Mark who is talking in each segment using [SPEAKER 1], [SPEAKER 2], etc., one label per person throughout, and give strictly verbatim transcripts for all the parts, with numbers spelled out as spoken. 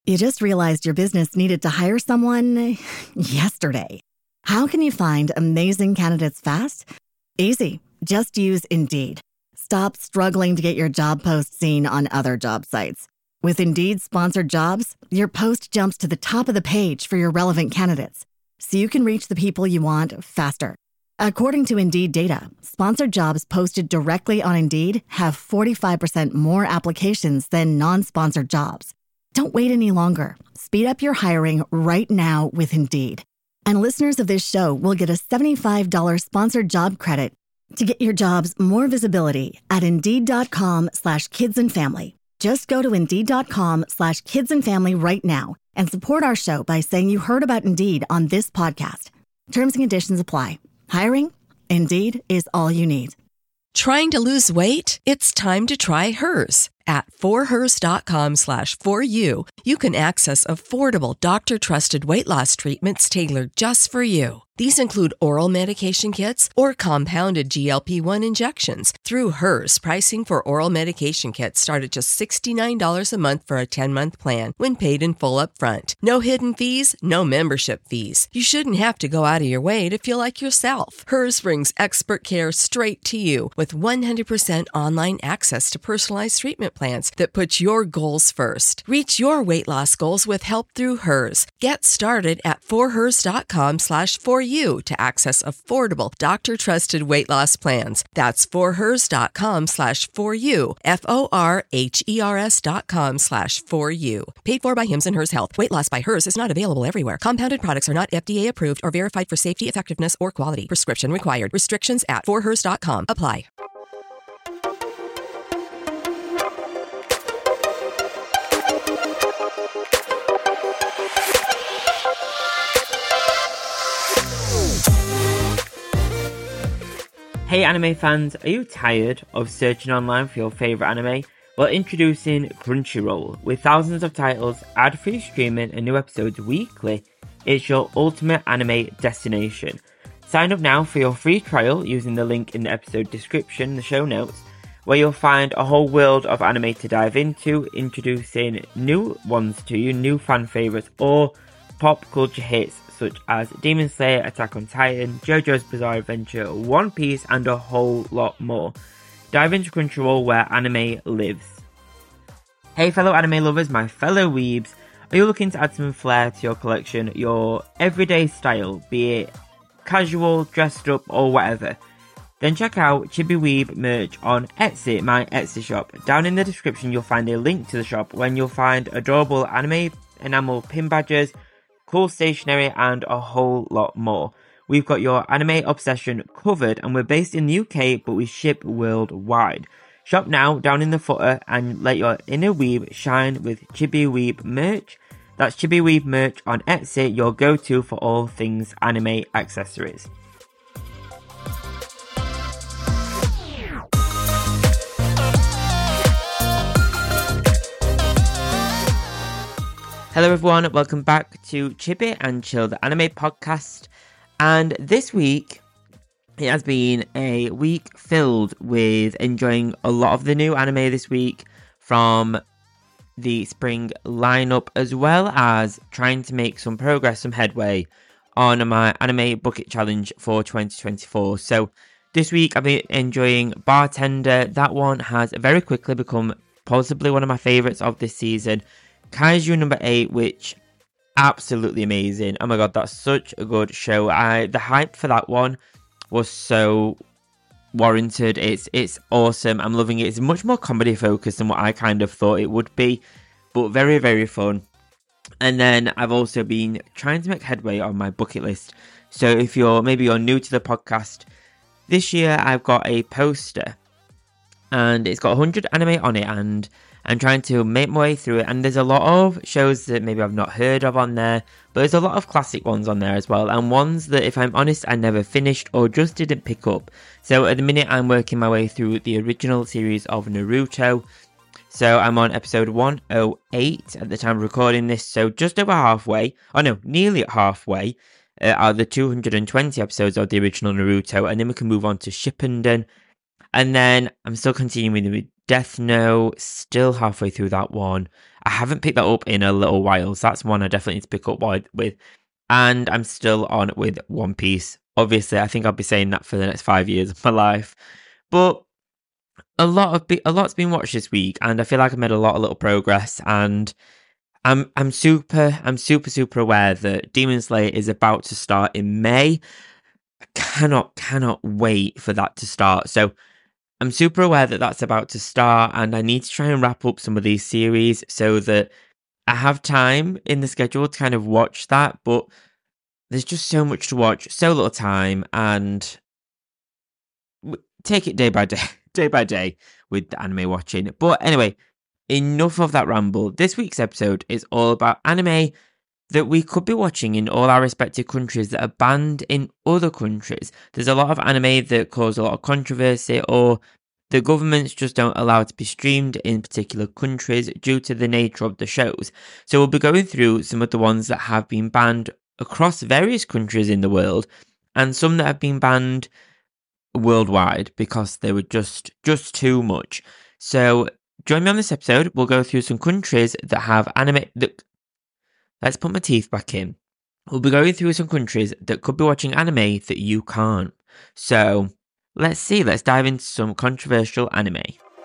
[SPEAKER 1] You just realized your business needed to hire someone yesterday. How can you find amazing candidates fast? Easy. Just use Indeed. Stop struggling to get your job post seen on other job sites. With Indeed sponsored jobs, your post jumps to the top of the page for your relevant candidates, so you can reach the people you want faster. According to Indeed data, sponsored jobs posted directly on Indeed have forty-five percent more applications than non-sponsored jobs. Don't wait any longer. Speed up your hiring right now with Indeed. And listeners of this show will get a seventy-five dollars sponsored job credit to get your jobs more visibility at Indeed.com slash kids and family. Just go to Indeed.com slash kids and family right now and support our show by saying you heard about Indeed on this podcast. Terms and conditions apply. Hiring? Indeed is all you need.
[SPEAKER 2] Trying to lose weight? It's time to try Hers. At forhers.com slash for you, you can access affordable, doctor-trusted weight loss treatments tailored just for you. These include oral medication kits or compounded G L P one injections. Through Hers, pricing for oral medication kits start at just sixty-nine dollars a month for a ten-month plan when paid in full upfront. No hidden fees, no membership fees. You shouldn't have to go out of your way to feel like yourself. Hers brings expert care straight to you with one hundred percent online access to personalized treatment plans that put your goals first. Reach your weight loss goals with help through Hers. Get started at forhers.com slash for you to access affordable, doctor-trusted weight loss plans. That's forhers.com slash for you, F-O-R-H-E-R-S dot com slash for you. Paid for by Hims and Hers Health. Weight loss by Hers is not available everywhere. Compounded products are not F D A approved or verified for safety, effectiveness, or quality. Prescription required. Restrictions at forhers dot com apply.
[SPEAKER 3] Hey anime fans, are you tired of searching online for your favourite anime? Well, introducing Crunchyroll. With thousands of titles, ad-free streaming and new episodes weekly, it's your ultimate anime destination. Sign up now for your free trial using the link in the episode description, the show notes, where you'll find a whole world of anime to dive into, introducing new ones to you, new fan favourites, or pop culture hits such as Demon Slayer, Attack on Titan, JoJo's Bizarre Adventure, One Piece, and a whole lot more. Dive into Crunchyroll where anime lives. Hey fellow anime lovers, my fellow weebs, are you looking to add some flair to your collection, your everyday style, be it casual, dressed up, or whatever? Then check out Chibi Weeb merch on Etsy, my Etsy shop. Down in the description you'll find a link to the shop when you'll find adorable anime enamel pin badges, cool stationery, and a whole lot more. We've got your anime obsession covered, and we're based in the U K, but we ship worldwide. Shop now down in the footer and let your inner weeb shine with Chibi Weeb merch. That's Chibi Weeb merch on Etsy, your go-to for all things anime accessories. Hello everyone, welcome back to Chibi and Chill, the anime podcast. And this week, it has been a week filled with enjoying a lot of the new anime this week from the spring lineup, as well as trying to make some progress, some headway on my anime bucket challenge for twenty twenty-four. So this week I've been enjoying Bartender. That one has very quickly become possibly one of my favourites of this season. Kaiju number eight, which absolutely amazing. Oh my god, that's such a good show. I the hype for that one was so warranted. It's it's awesome. I'm loving it. It's much more comedy focused than what I kind of thought it would be, but very very fun. And then I've also been trying to make headway on my bucket list. So if you're maybe you're new to the podcast, this year I've got a poster and it's got one hundred anime on it, and I'm trying to make my way through it, and there's a lot of shows that maybe I've not heard of on there, but there's a lot of classic ones on there as well, and ones that, if I'm honest, I never finished or just didn't pick up. So at the minute I'm working my way through the original series of Naruto, so I'm on episode one oh eight at the time of recording this, so just over halfway, oh no, nearly at halfway, uh, are the two hundred twenty episodes of the original Naruto, and then we can move on to Shippuden, and then I'm still continuing with Death Note, still halfway through that one. I haven't picked that up in a little while, so that's one I definitely need to pick up with. And I'm still on with One Piece. Obviously, I think I'll be saying that for the next five years of my life. But a lot of be- a lot's been watched this week, and I feel like I've made a lot of little progress. And I'm I'm super I'm super super aware that Demon Slayer is about to start in May. I cannot cannot wait for that to start. So I'm super aware that that's about to start, and I need to try and wrap up some of these series so that I have time in the schedule to kind of watch that. But there's just so much to watch, so little time, and take it day by day, day by day with the anime watching. But anyway, enough of that ramble. This week's episode is all about anime that we could be watching in all our respective countries that are banned in other countries. There's a lot of anime that cause a lot of controversy, or the governments just don't allow it to be streamed in particular countries due to the nature of the shows. So we'll be going through some of the ones that have been banned across various countries in the world, and some that have been banned worldwide because they were just just too much. So join me on this episode. We'll go through some countries that have anime that... Let's put my teeth back in. We'll be going through some countries that could be watching anime that you can't. So, let's see. Let's dive into some controversial anime.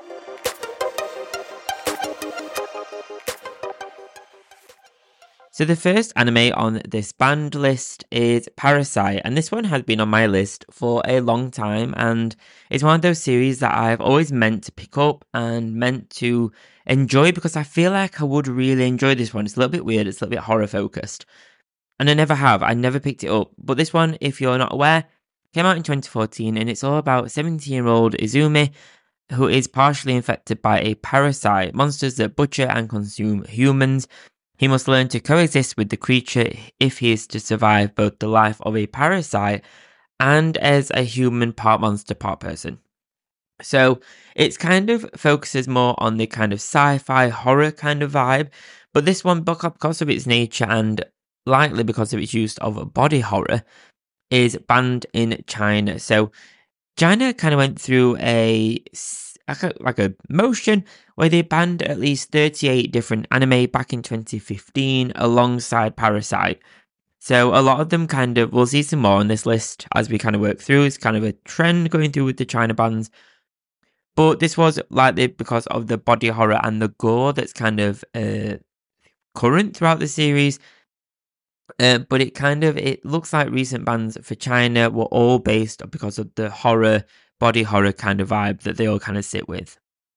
[SPEAKER 3] So the first anime on this banned list is Parasyte, and this one has been on my list for a long time, and it's one of those series that I've always meant to pick up and meant to enjoy because I feel like I would really enjoy this one. It's a little bit weird, it's a little bit horror focused, and I never have, I never picked it up. But this one, if you're not aware, came out in twenty fourteen, and it's all about seventeen-year-old Izumi, who is partially infected by a parasite, monsters that butcher and consume humans. He must learn to coexist with the creature if he is to survive both the life of a parasite and as a human part monster, part person. So it's kind of focuses more on the kind of sci-fi horror kind of vibe, but this one, because of its nature and likely because of its use of body horror, is banned in China. So China kind of went through a like a, like a motion where they banned at least thirty-eight different anime back in twenty fifteen alongside Parasyte. So a lot of them kind of, we'll see some more on this list as we kind of work through. It's kind of a trend going through with the China bans. But this was likely because of the body horror and the gore that's kind of uh, current throughout the series. Uh, but it kind of, it looks like recent bans for China were all based because of the horror, body horror kind of vibe that they all kind of sit with.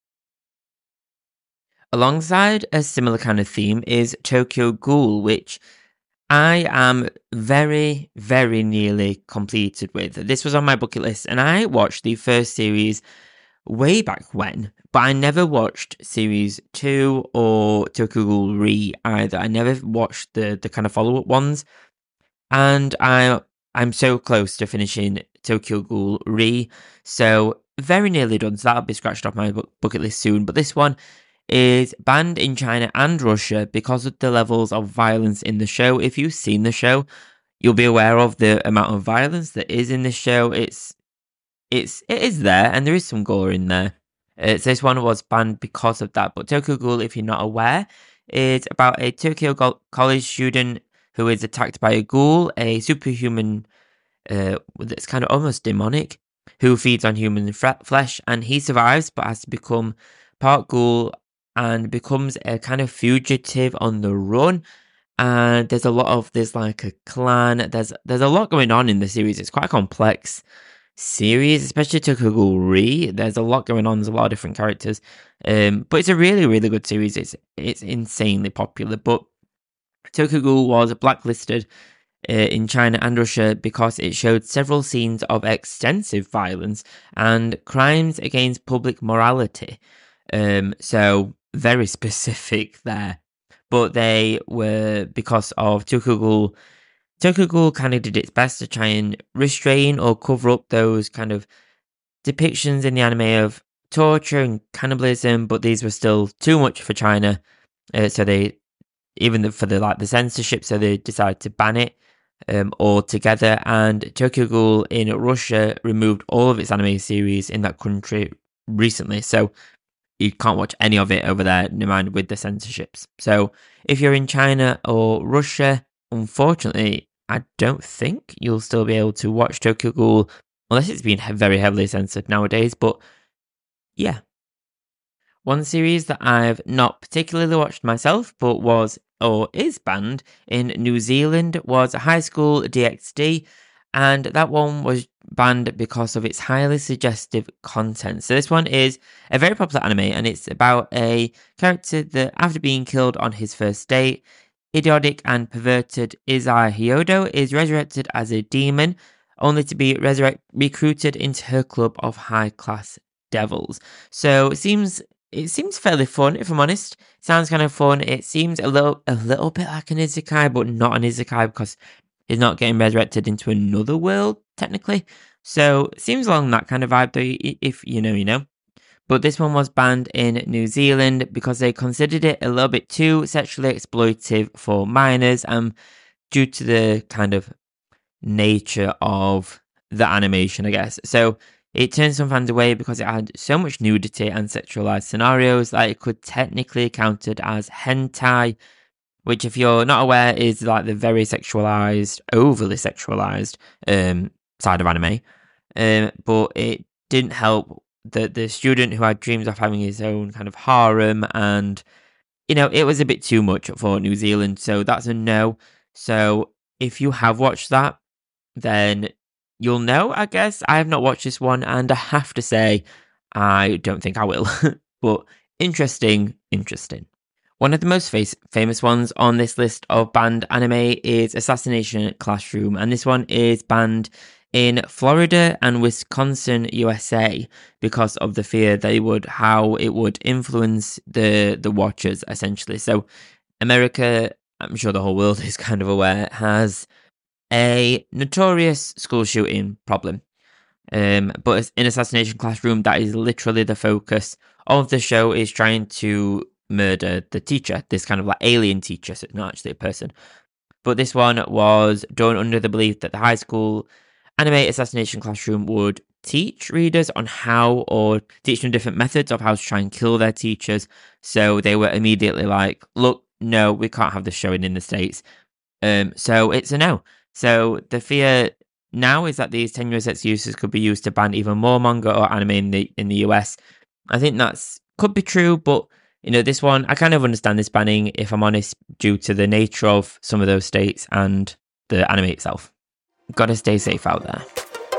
[SPEAKER 3] Alongside a similar kind of theme is Tokyo Ghoul, which I am very, very nearly completed with. This was on my bucket list, and I watched the first series way back when, but I never watched series two or Tokyo Ghoul Re either. I never watched the, the kind of follow-up ones, and I, I'm so close to finishing Tokyo Ghoul Re, so very nearly done, so that'll be scratched off my bucket list soon. But this one is banned in China and Russia because of the levels of violence in the show. If you've seen the show, you'll be aware of the amount of violence that is in this show. It's it's it is there, and there is some gore in there. Uh, so this one was banned because of that. But Tokyo Ghoul, if you're not aware, is about a Tokyo go- college student who is attacked by a ghoul, a superhuman uh, that's kind of almost demonic, who feeds on human f- flesh, and he survives but has to become part ghoul and becomes a kind of fugitive on the run. And there's a lot of, there's like a clan, there's there's a lot going on in the series. It's quite a complex series, especially Tokyo Ghoul Re. There's a lot going on, there's a lot of different characters. Um, but it's a really, really good series. It's it's insanely popular. But Tokyo Ghoul was blacklisted uh, in China and Russia because it showed several scenes of extensive violence and crimes against public morality. Um, so very specific there. But they were, because of Tokyo Ghoul, Tokyo Ghoul kind of did its best to try and restrain or cover up those kind of depictions in the anime of torture and cannibalism, but these were still too much for China. Uh, so they, even the, for the like the censorship, so they decided to ban it um, altogether. And Tokyo Ghoul in Russia removed all of its anime series in that country recently. So you can't watch any of it over there, no mind with the censorships. So if you're in China or Russia, unfortunately, I don't think you'll still be able to watch Tokyo Ghoul unless it's been very heavily censored nowadays. But yeah. One series that I've not particularly watched myself, but was or is banned in New Zealand was High School D X D, and that one was banned because of its highly suggestive content. So this one is a very popular anime, and it's about a character that, after being killed on his first date, idiotic and perverted Izai Hyodo is resurrected as a demon, only to be resurrect- recruited into her club of high-class devils. So it seems it seems fairly fun, if I'm honest. It sounds kind of fun. It seems a little a little bit like an isekai, but not an isekai because he's not getting resurrected into another world, technically. So it seems along that kind of vibe, though, if you know, you know. But this one was banned in New Zealand because they considered it a little bit too sexually exploitive for minors, and due to the kind of nature of the animation, I guess. So it turned some fans away because it had so much nudity and sexualized scenarios that it could technically be counted as hentai, which, if you're not aware, is like the very sexualized, overly sexualized um, side of anime. Um, but it didn't help the the student who had dreams of having his own kind of harem, and you know, it was a bit too much for New Zealand, so that's a no. So if you have watched that, then you'll know, I guess. I have not watched this one, and I have to say, I don't think I will. But interesting, interesting. One of the most face- famous ones on this list of banned anime is Assassination Classroom, and this one is banned in Florida and Wisconsin, U S A, because of the fear they would how it would influence the the watchers, essentially. So America, I'm sure the whole world is kind of aware, has a notorious school shooting problem. Um, but in Assassination Classroom, that is literally the focus of the show, is trying to murder the teacher, this kind of like alien teacher, so it's not actually a person. But this one was done under the belief that the high school anime Assassination Classroom would teach readers on how, or teach them different methods of how to try and kill their teachers. So they were immediately like, look, no, we can't have this showing in the States. Um, so it's a no. So the fear now is that these tenuous excuses could be used to ban even more manga or anime in the in the U S. I think that's could be true, but you know, this one, I kind of understand this banning, if I'm honest, due to the nature of some of those states and the anime itself. Gotta stay safe out there.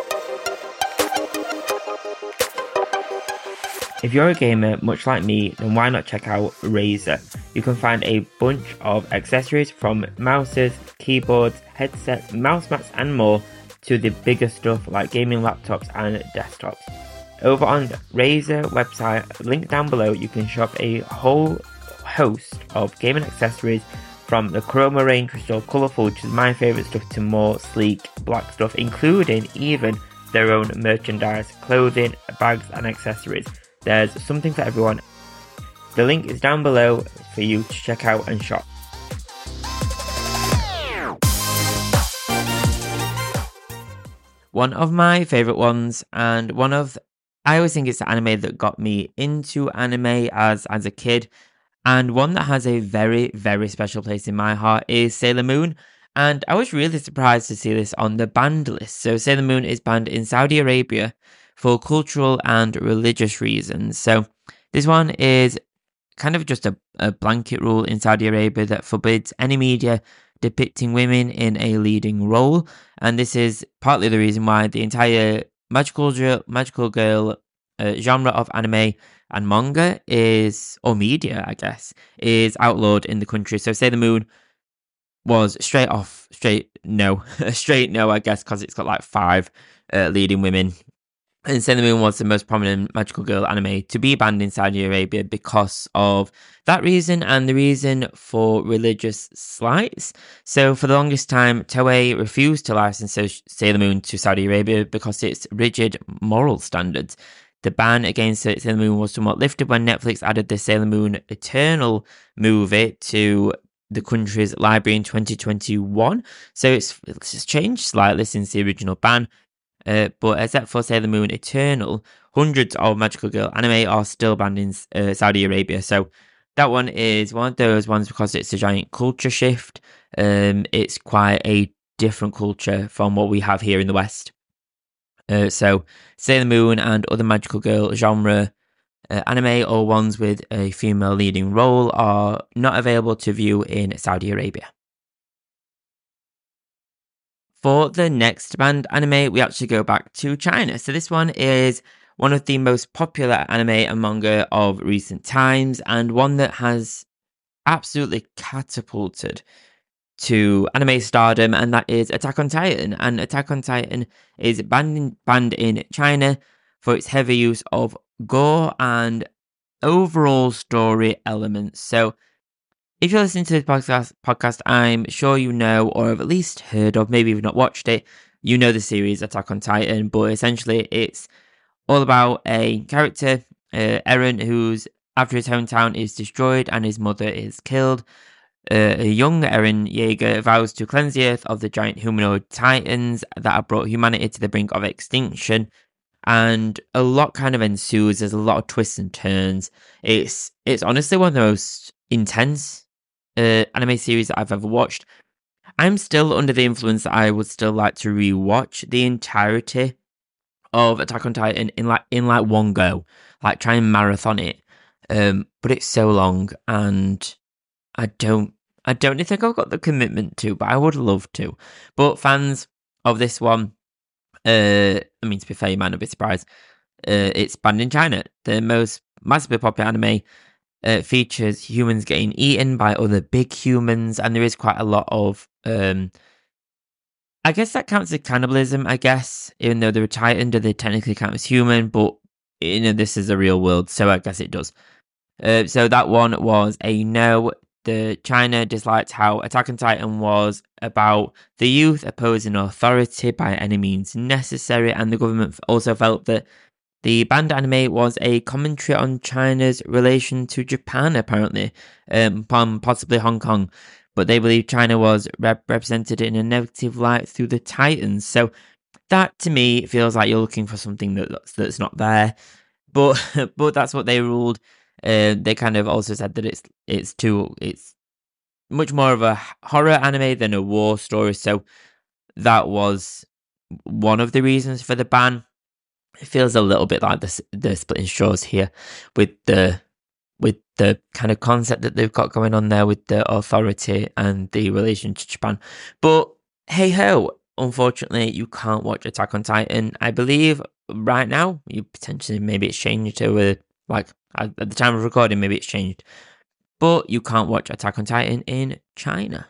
[SPEAKER 3] If you're a gamer, much like me, then why not check out Razer? You can find a bunch of accessories from mouses, keyboards, headsets, mouse mats and more, to the bigger stuff like gaming laptops and desktops. Over on the Razer website, link down below, you can shop a whole host of gaming accessories, from the Chroma range, which is all colourful, which is my favourite stuff, to more sleek black stuff, including even their own merchandise, clothing, bags and accessories. There's something for everyone. The link is down below for you to check out and shop. One of my favourite ones, and one of, I always think it's the anime that got me into anime as, as a kid, and one that has a very, very special place in my heart, is Sailor Moon. And I was really surprised to see this on the banned list. So Sailor Moon is banned in Saudi Arabia for cultural and religious reasons. So this one is kind of just a, a blanket rule in Saudi Arabia that forbids any media depicting women in a leading role. And this is partly the reason why the entire magical girl, magical girl uh, genre of anime and manga is, or media, I guess, is outlawed in the country. So Sailor Moon was straight off, straight no, straight no, I guess, because it's got like five uh, leading women. And Sailor Moon was the most prominent magical girl anime to be banned in Saudi Arabia because of that reason and the reason for religious slights. So for the longest time, Toei refused to license Sailor Moon to Saudi Arabia because of its rigid moral standards. The ban against Sailor Moon was somewhat lifted when Netflix added the Sailor Moon Eternal movie to the country's library in twenty twenty-one. So it's, it's changed slightly since the original ban. Uh, but except for Sailor Moon Eternal, one hundreds of Magical Girl anime are still banned in uh, Saudi Arabia. So that one is one of those ones because it's a giant culture shift. Um, it's quite a different culture from what we have here in the West. Uh, so Sailor Moon and other Magical Girl genre uh, anime or ones with a female leading role are not available to view in Saudi Arabia. For the next banned anime, we actually go back to China. So this one is one of the most popular anime and manga of recent times, and one that has absolutely catapulted to anime stardom, and that is Attack on Titan. And Attack on Titan is banned in, banned in China for its heavy use of gore and overall story elements. So if you're listening to this podcast, podcast, I'm sure you know, or have at least heard of, maybe you've not watched it, you know the series Attack on Titan, but essentially it's all about a character, uh, Eren, who's after his hometown is destroyed and his mother is killed. Uh, a young Eren Yeager vows to cleanse the earth of the giant humanoid titans that have brought humanity to the brink of extinction. And a lot kind of ensues. There's a lot of twists and turns. It's it's honestly one of the most intense uh, anime series that I've ever watched. I'm still under the influence that I would still like to rewatch the entirety of Attack on Titan in like in like one go, like try and marathon it. Um, but it's so long, and I don't I don't think I've got the commitment to, but I would love to. But fans of this one, uh, I mean, to be fair, you might not be surprised. Uh, it's banned in China. The most massively popular anime uh, features humans getting eaten by other big humans, and there is quite a lot of, um, I guess that counts as cannibalism, I guess, even though they're a Titan, do they technically count as human? But, you know, this is a real world, so I guess it does. Uh, so that one was a no. The China disliked how Attack on Titan was about the youth opposing authority by any means necessary, and the government also felt that the banned anime was a commentary on China's relation to Japan, apparently, um, possibly Hong Kong, but they believe China was rep- represented in a negative light through the Titans. So that, to me, feels like you're looking for something that, that's, that's not there, but but that's what they ruled. Uh, they kind of also said that it's it's too it's much more of a horror anime than a war story, so that was one of the reasons for the ban. It feels a little bit like the the splitting straws here with the with the kind of concept that they've got going on there with the authority and the relation to Japan. But hey ho, unfortunately, you can't watch Attack on Titan. I believe right now you potentially maybe it's changed to a like. At the time of recording, maybe it's changed. But you can't watch Attack on Titan in China.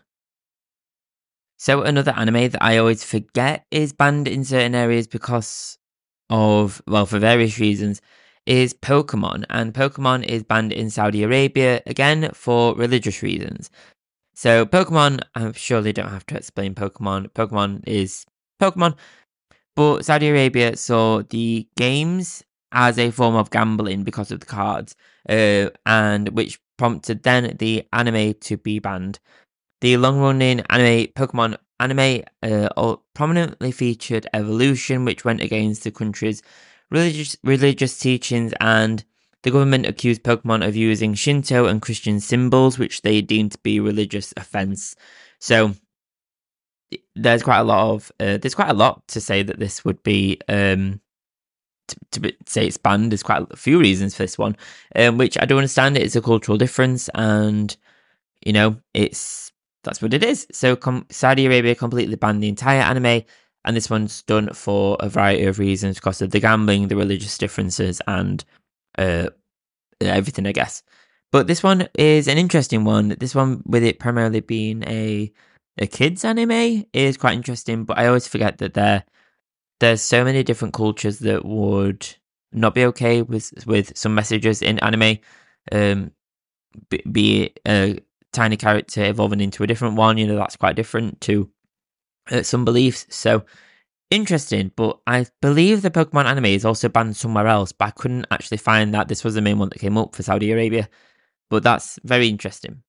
[SPEAKER 3] So another anime that I always forget is banned in certain areas because of, well, for various reasons, is Pokemon. And Pokemon is banned in Saudi Arabia, again, for religious reasons. So Pokemon, I surely don't have to explain Pokemon. Pokemon is Pokemon. But Saudi Arabia saw the games as a form of gambling because of the cards, uh, and which prompted then the anime to be banned. The long-running anime Pokemon anime uh, prominently featured evolution, which went against the country's religious religious teachings, and the government accused Pokemon of using Shinto and Christian symbols, which they deemed to be religious offense. So there's quite a lot of uh, there's quite a lot to say that this would be. Um, To, to say it's banned, there's quite a few reasons for this one, um, which I do understand. It's a cultural difference, and you know, it's that's what it is. So com- Saudi Arabia completely banned the entire anime, and this one's done for a variety of reasons because of the gambling, the religious differences, and uh, everything, I guess. But this one is an interesting one. This one, with it primarily being a a kids anime, is quite interesting. But I always forget that they're There's so many different cultures that would not be okay with with some messages in anime, um, be, be it a tiny character evolving into a different one. You know, that's quite different to uh, some beliefs. So interesting. But I believe the Pokemon anime is also banned somewhere else, but I couldn't actually find that. This was the main one that came up for Saudi Arabia, but that's very interesting.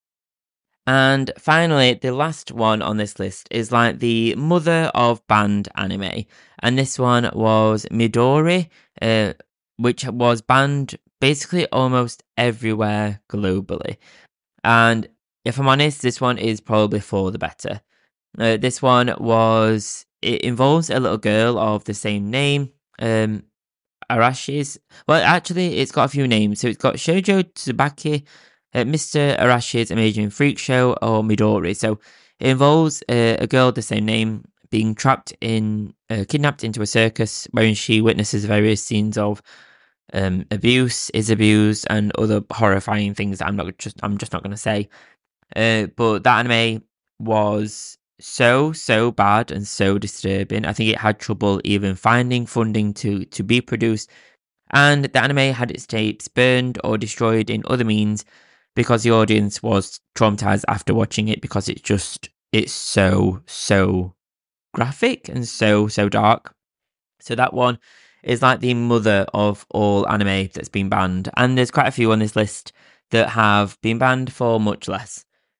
[SPEAKER 3] And finally, the last one on this list is like the mother of banned anime. And this one was Midori. Uh, which was banned basically almost everywhere globally. And if I'm honest, this one is probably for the better. Uh, this one was, it involves a little girl of the same name, um, Arashi's. Well, actually, it's got a few names. So it's got Shoujo Tsubaki, uh, Mister Arashi's Amazing Freak Show, or Midori. So it involves uh, a girl of the same name being trapped in, uh, kidnapped into a circus, wherein she witnesses various scenes of um, abuse, is abused, and other horrifying things that I'm not just I'm just not going to say. Uh, but that anime was so so bad and so disturbing. I think it had trouble even finding funding to to be produced, and the anime had its tapes burned or destroyed in other means because the audience was traumatized after watching it, because it's just it's so so graphic and so so dark. So that one is like the mother of all anime that's been banned, and there's quite a few on this list that have been banned for much less.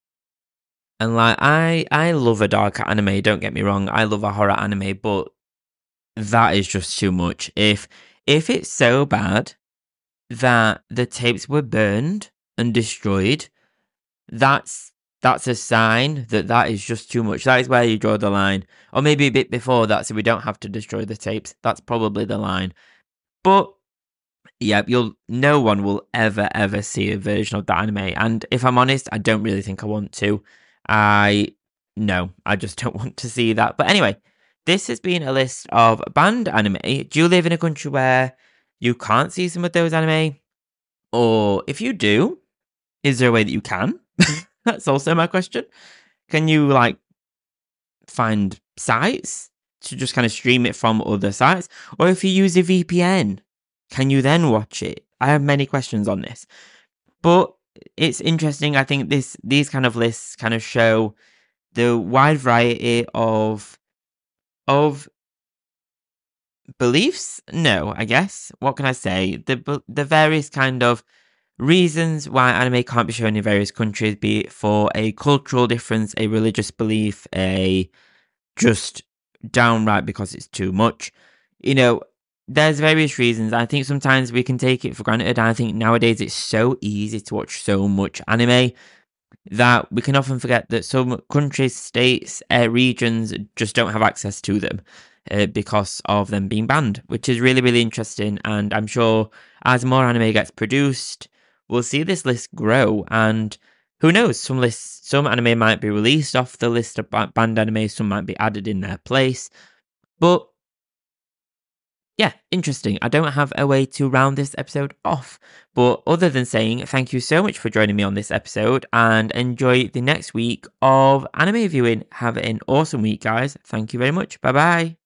[SPEAKER 3] And like, I, I love a dark anime, don't get me wrong, I love a horror anime, but that is just too much. If if it's so bad that the tapes were burned and destroyed, that's that's a sign that that is just too much. That is where you draw the line. Or maybe a bit before that, so we don't have to destroy the tapes. That's probably the line. But yeah, you'll no one will ever, ever see a version of that anime. And if I'm honest, I don't really think I want to. I, no, I just don't want to see that. But anyway, this has been a list of banned anime. Do you live in a country where you can't see some of those anime? Or if you do, is there a way that you can? That's also my question. Can you, like, find sites to just kind of stream it from other sites? Or if you use a V P N, can you then watch it? I have many questions on this. But it's interesting. I think this these kind of lists kind of show the wide variety of of beliefs. No, I guess. What can I say? The the various kind of reasons why anime can't be shown in various countries, be it for a cultural difference, a religious belief, a just downright because it's too much. You know, there's various reasons. I think sometimes we can take it for granted. I think nowadays it's so easy to watch so much anime that we can often forget that some countries, states, uh, regions just don't have access to them uh, because of them being banned, which is really, really interesting. And I'm sure as more anime gets produced, we'll see this list grow. And who knows, some lists, some anime might be released off the list of banned anime, some might be added in their place. But yeah, interesting. I don't have a way to round this episode off, but other than saying thank you so much for joining me on this episode and enjoy the next week of anime viewing. Have an awesome week, guys. Thank you very much. Bye bye.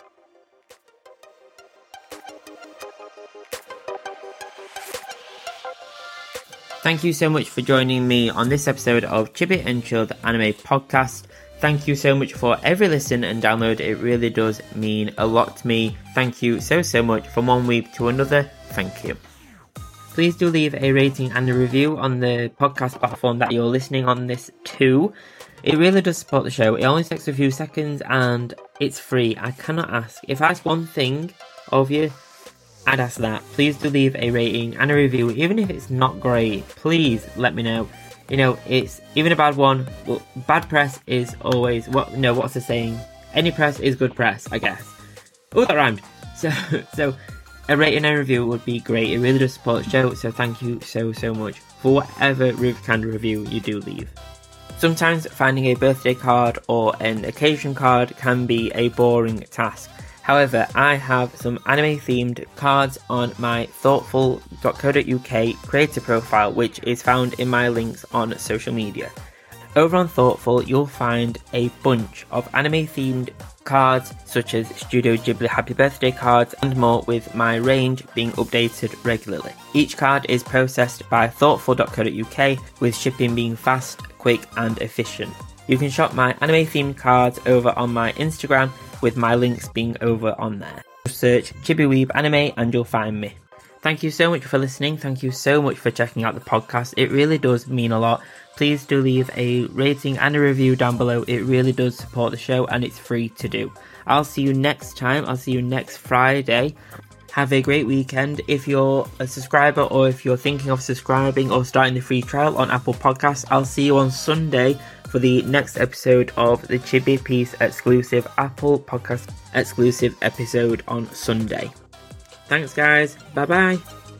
[SPEAKER 3] Thank you so much for joining me on this episode of Chibi and Chill, the Anime Podcast. Thank you so much for every listen and download. It really does mean a lot to me. Thank you so, so much. From one week to another, thank you. Please do leave a rating and a review on the podcast platform that you're listening on this to. It really does support the show. It only takes a few seconds and it's free. I cannot ask. If I ask one thing of you, I'd ask that. Please do leave a rating and a review. Even if it's not great, please let me know. You know, it's even a bad one. Well, bad press is always what? No, what's the saying? Any press is good press, I guess. Oh, that rhymed. So, so a rating and a review would be great. It really does support the show. So, thank you so so much for whatever kind of review you do leave. Sometimes finding a birthday card or an occasion card can be a boring task. However, I have some anime-themed cards on my thoughtful dot co dot uk creator profile, which is found in my links on social media. Over on Thoughtful, you'll find a bunch of anime-themed cards, such as Studio Ghibli Happy Birthday cards and more, with my range being updated regularly. Each card is processed by thoughtful dot co dot uk, with shipping being fast, quick and efficient. You can shop my anime-themed cards over on my Instagram, with my links being over on there. Just search Chibiweeb Anime and you'll find me. Thank you so much for listening. Thank you so much for checking out the podcast. It really does mean a lot. Please do leave a rating and a review down below. It really does support the show and it's free to do. I'll see you next time. I'll see you next Friday. have a great weekend. If you're a subscriber or if you're thinking of subscribing or starting the free trial on Apple Podcasts, I'll see you on Sunday for the next episode of the Chibi Piece exclusive Apple Podcast exclusive episode on Sunday. Thanks guys, bye bye.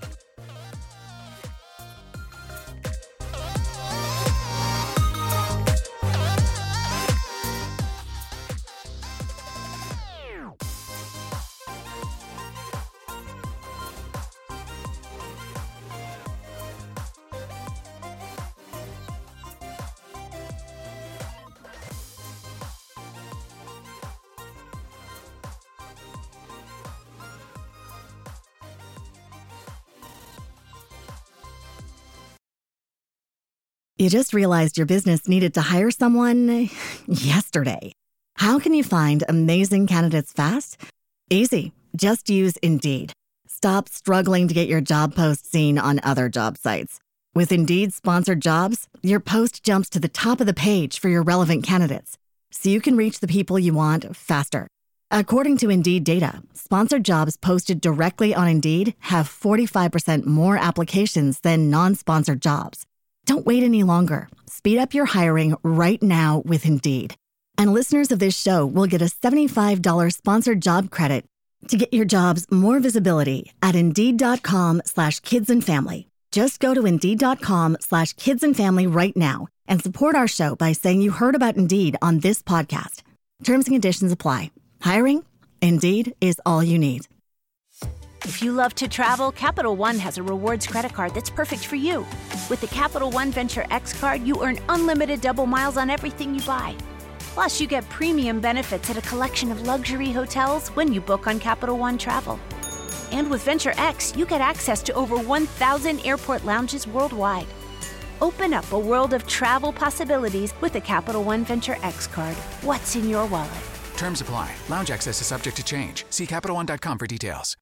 [SPEAKER 1] You just realized your business needed to hire someone yesterday. How can you find amazing candidates fast? Easy. Just use Indeed. Stop struggling to get your job post seen on other job sites. With Indeed sponsored jobs, your post jumps to the top of the page for your relevant candidates, so you can reach the people you want faster. According to Indeed data, sponsored jobs posted directly on Indeed have forty-five percent more applications than non-sponsored jobs. Don't wait any longer. Speed up your hiring right now with Indeed. And listeners of this show will get a seventy-five dollars sponsored job credit to get your jobs more visibility at Indeed.com slash kids and family. Just go to Indeed.com slash kids and family right now and support our show by saying you heard about Indeed on this podcast. Terms and conditions apply. Hiring? Indeed is all you need.
[SPEAKER 4] If you love to travel, Capital One has a rewards credit card that's perfect for you. With the Capital One Venture X card, you earn unlimited double miles on everything you buy. Plus, you get premium benefits at a collection of luxury hotels when you book on Capital One Travel. And with Venture X, you get access to over one thousand airport lounges worldwide. Open up a world of travel possibilities with the Capital One Venture X card. What's in your wallet?
[SPEAKER 5] Terms apply. Lounge access is subject to change. See Capital One dot com for details.